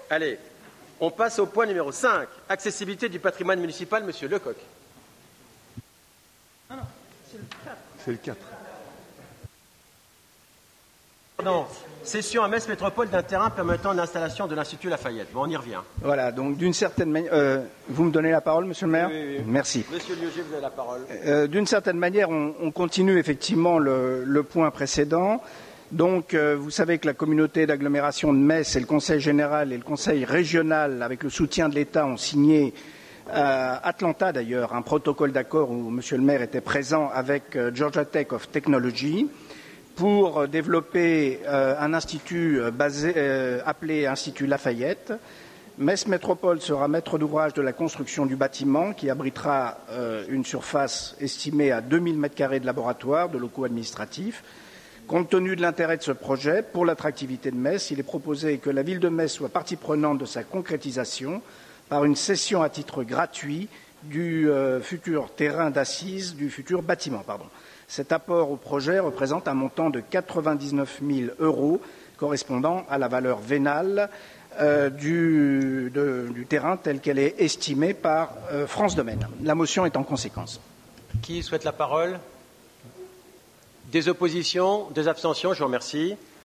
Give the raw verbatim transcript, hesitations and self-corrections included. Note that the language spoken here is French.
Allez, on passe au point numéro cinq. Accessibilité du patrimoine municipal, Monsieur Lecoq. Ah non, c'est le quatre. C'est le quatre. Pardon. Cession à Metz Métropole d'un terrain permettant l'installation de l'Institut Lafayette. Bon, on y revient. Voilà, donc d'une certaine manière... Euh, vous me donnez la parole, Monsieur le maire? Oui, oui, oui. Merci. Monsieur Liogé, vous avez la parole. Euh, d'une certaine manière, on, on continue effectivement le, le point précédent. Donc, euh, vous savez que la communauté d'agglomération de Metz et le Conseil général et le Conseil régional, avec le soutien de l'État, ont signé à Atlanta d'ailleurs un protocole d'accord où Monsieur le maire était présent avec euh, Georgia Tech of Technology pour développer euh, un institut basé, euh, appelé Institut Lafayette. Metz Métropole sera maître d'ouvrage de la construction du bâtiment qui abritera euh, une surface estimée à deux mille mètres carrés de laboratoire, de locaux administratifs. Compte tenu de l'intérêt de ce projet pour l'attractivité de Metz, il est proposé que la ville de Metz soit partie prenante de sa concrétisation par une cession à titre gratuit du euh, futur terrain d'assises, du futur bâtiment. Pardon. Cet apport au projet représente un montant de quatre-vingt-dix-neuf mille euros correspondant à la valeur vénale euh, du, de, du terrain telle qu'elle est estimée par euh, France Domaine. La motion est en conséquence. Qui souhaite la parole? Des oppositions, des abstentions, je vous remercie.